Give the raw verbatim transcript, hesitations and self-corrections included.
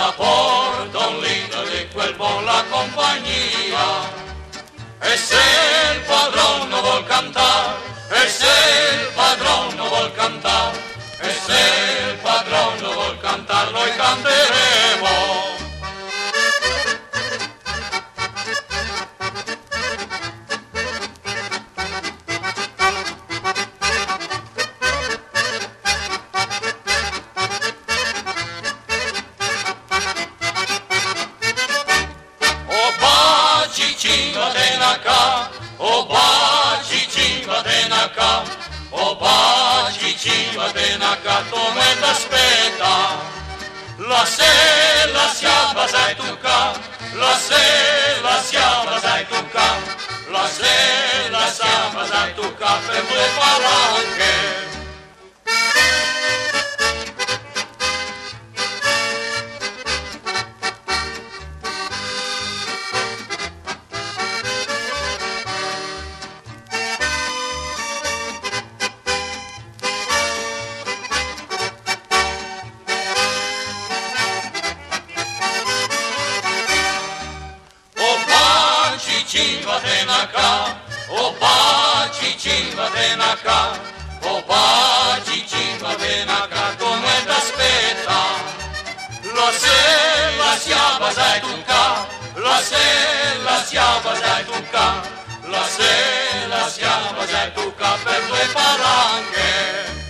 la porta un litro di quel buon la compagnia. E se il padrone vuol cantare, e se il padrone vuol cantare, e se il padrone vuol cantare, noi canteremo. Cicciva denaka, o ba cicciva denaka, o ba cicciva denaka, come t'aspetta. La sera si abbasa tu ca, la sera si abbasa tu ca, la sera si abbasa tu ca per due palanche. Cicciva denaka, o ba cicciva denaka, o ba cicciva denaka, come t'aspetta. La sera si abbasa tu ca, la sera si abbasa tu ca, la sera si abbasa tu ca per due palanche.